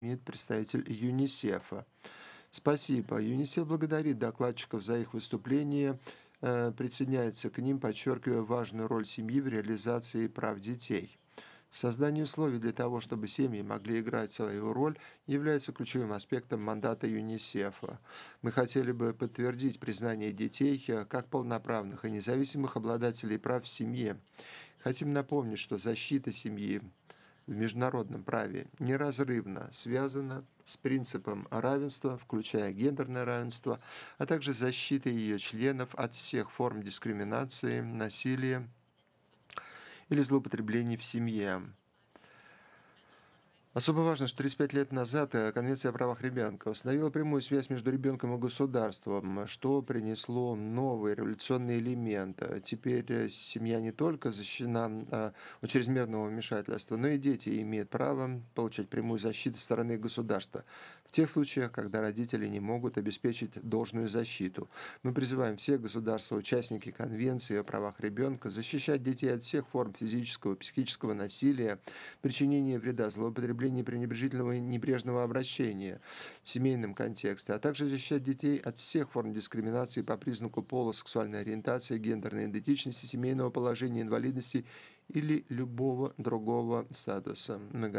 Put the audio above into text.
имеет представитель ЮНИСЕФа. Спасибо. ЮНИСЕФ благодарит докладчиков за их выступление, присоединяется к ним, подчеркивая важную роль семьи в реализации прав детей. Создание условий для того, чтобы семьи могли играть свою роль, является ключевым аспектом мандата ЮНИСЕФа. Мы хотели бы подтвердить признание детей как полноправных и независимых обладателей прав в семье. Хотим напомнить, что защита семьи в международном праве неразрывно связана с принципом равенства, включая гендерное равенство, а также защитой ее членов от всех форм дискриминации, насилия или злоупотреблений в семье. Особо важно, что 35 лет назад Конвенция о правах ребенка установила прямую связь между ребенком и государством, что принесло новый революционный элемент. Теперь семья не только защищена от чрезмерного вмешательства, но и дети имеют право получать прямую защиту со стороны государства в тех случаях, когда родители не могут обеспечить должную защиту. Мы призываем всех государств, участники Конвенции о правах ребенка, защищать детей от всех форм физического и психического насилия, причинения вреда, злоупотребления, пренебрежительного и небрежного обращения в семейном контексте, а также защищать детей от всех форм дискриминации по признаку пола, сексуальной ориентации, гендерной идентичности, семейного положения, инвалидности или любого другого статуса. Мы